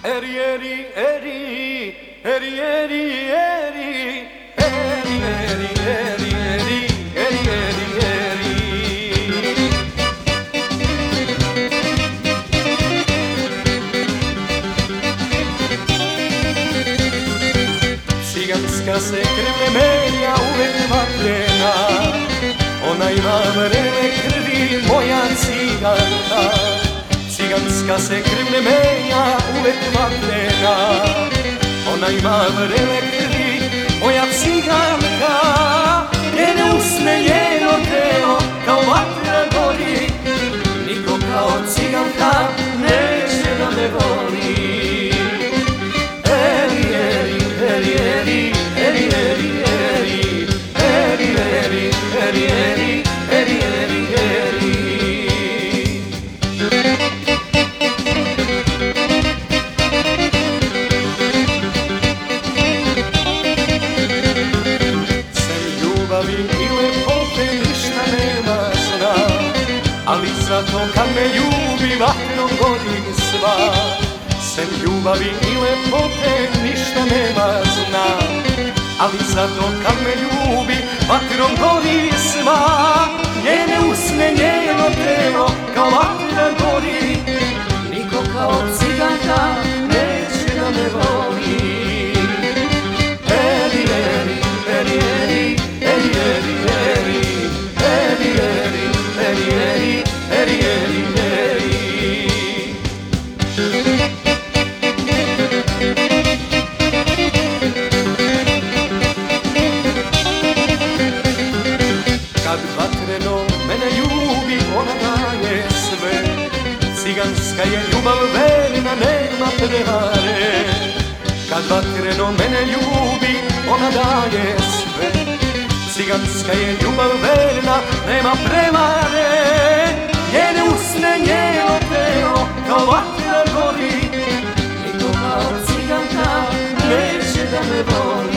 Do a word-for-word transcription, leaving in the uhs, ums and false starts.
Eri, eri, eri, eri, eri, eri, eri, eri, eri, eri, eri, eri, eri. Ciganska se krvne menja uvek vatrena, ona ima vrele krvi, moja ciganka. Ciganska se krvne menja uvek vatrena, ona ima vrele krvi, moja ciganka. Njene usne, njeno telo kao vatra gori, niko kao ciganka neće da me voli. Eri, eri, eri, eri, eri, eri, eri, eri, eri, eri, eri, eri, eri, eri. I lepote ništa nema zna, ali zato kad me ljubi vatrom gori sva. Sem ljubavi i lepote ništa nema zna, ali zato kad me ljubi vatrom gori sva. Njene usne, njeno telo kao vatra gori, niko kao ciganka neće da me voli. Eri, eri, eri, eri, eri, eri, eri, eri, eri, eri, eri, eri, eri, eri. Kad vatreno mene ljubi, ona daje sve. Ciganska je ljubav verna, nema prevare. Kad vatreno mene ljubi, ona daje sve. Ciganska je ljubav verna, nema prevare. Njene usne, njeno telo kao vatra gori, niko kao ciganka neće da me voli.